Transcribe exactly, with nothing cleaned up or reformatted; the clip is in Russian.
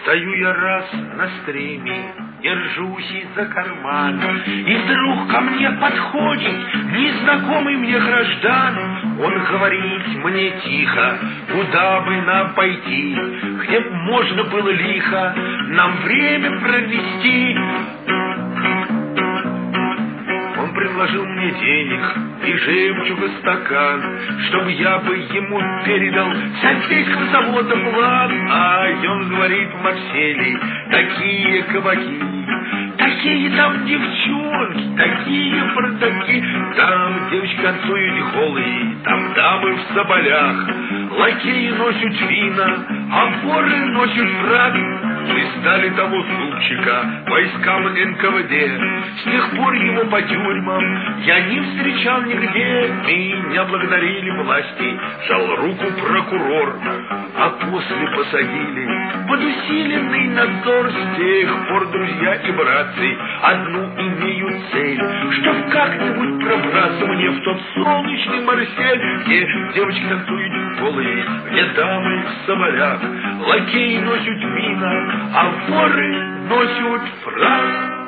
Стою я раз на стреме, держусь за карман, и вдруг ко мне подходит незнакомый мне граждан. Он говорит мне тихо, куда бы нам пойти, где б можно было лихо нам время провести. Он предложил мне денег и жемчуга стакан, чтобы я бы ему передал Сальсейского завода план. А он говорит: Марселей, такие кабаки, такие там девчонки, такие бардаки, там девочки танцуют голые, там дамы в соболях, лакеи носят вина, а воры носят фрак. Пристали того супчика войскам эн ка вэ дэ. С тех пор его по тюрьмам я не встречал нигде. Меня благодарили власти, жал руку прокурор, а после посадили под усиленный надзор. С тех пор, друзья и братцы, одну имею цель, чтоб как-нибудь пробраться мне в тот солнечный Марсель, где девочки танцуют голые, где дамы в соболях, лакеи носят вина, а воры носят фрак.